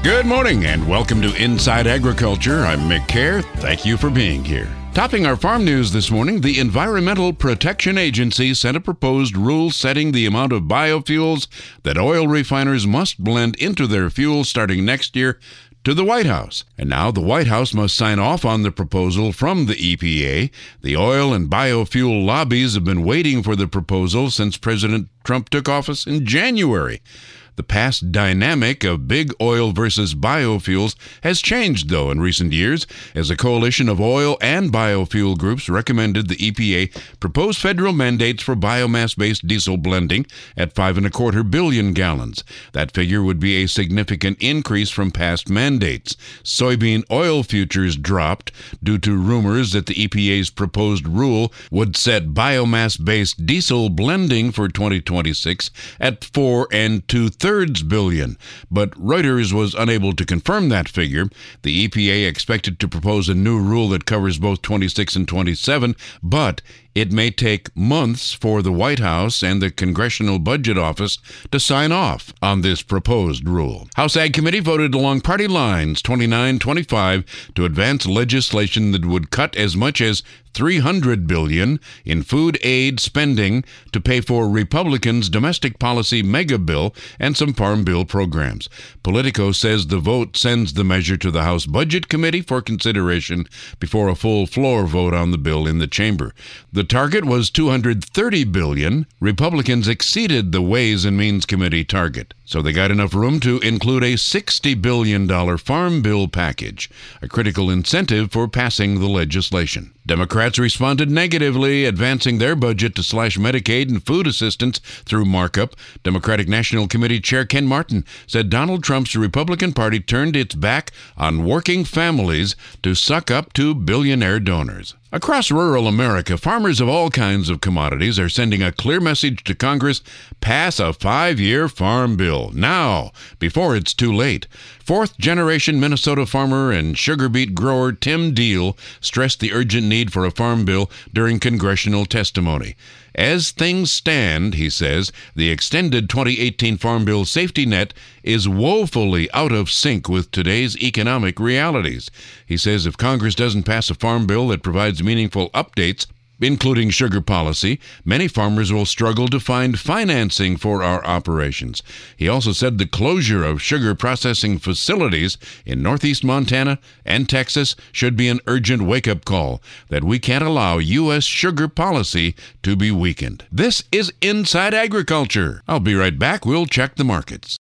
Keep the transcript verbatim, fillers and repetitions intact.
Good morning and welcome to Inside Agriculture. I'm Mick Kerr. Thank you for being here. Topping our farm news this morning, the Environmental Protection Agency sent a proposed rule setting the amount of biofuels that oil refiners must blend into their fuel starting next year to the White House. And now the White House must sign off on the proposal from the E P A. The oil and biofuel lobbies have been waiting for the proposal since President Trump took office in January. The past dynamic of big oil versus biofuels has changed, though, in recent years, as a coalition of oil and biofuel groups recommended the E P A propose federal mandates for biomass-based diesel blending at five and a quarter billion gallons. That figure would be a significant increase from past mandates. Soybean oil futures dropped due to rumors that the E P A's proposed rule would set biomass-based diesel blending for twenty twenty-six at four and two thirds billion, but Reuters was unable to confirm that figure. The E P A expected to propose a new rule that covers both twenty-six and twenty-seven, but it may take months for the White House and the Congressional Budget Office to sign off on this proposed rule. House Ag Committee voted along party lines twenty-nine twenty-five to advance legislation that would cut as much as three hundred billion dollars in food aid spending to pay for Republicans' domestic policy mega bill and some farm bill programs. Politico says the vote sends the measure to the House Budget Committee for consideration before a full floor vote on the bill in the chamber. The target was two hundred thirty billion dollars. Republicans exceeded the Ways and Means Committee target, so they got enough room to include a sixty billion dollars farm bill package, a critical incentive for passing the legislation. Democrats responded negatively, advancing their budget to slash Medicaid and food assistance through markup. Democratic National Committee Chair Ken Martin said Donald Trump's Republican Party turned its back on working families to suck up to billionaire donors. Across rural America, farmers of all kinds of commodities are sending a clear message to Congress: pass a five-year farm bill now, before it's too late. Fourth-generation Minnesota farmer and sugar beet grower Tim Deal stressed the urgent need for a farm bill during congressional testimony. As things stand, he says, the extended twenty eighteen Farm Bill safety net is woefully out of sync with today's economic realities. He says if Congress doesn't pass a farm bill that provides meaningful updates, including sugar policy, many farmers will struggle to find financing for our operations. He also said the closure of sugar processing facilities in northeast Montana and Texas should be an urgent wake-up call that we can't allow U S sugar policy to be weakened. This is Inside Agriculture. I'll be right back. We'll check the markets.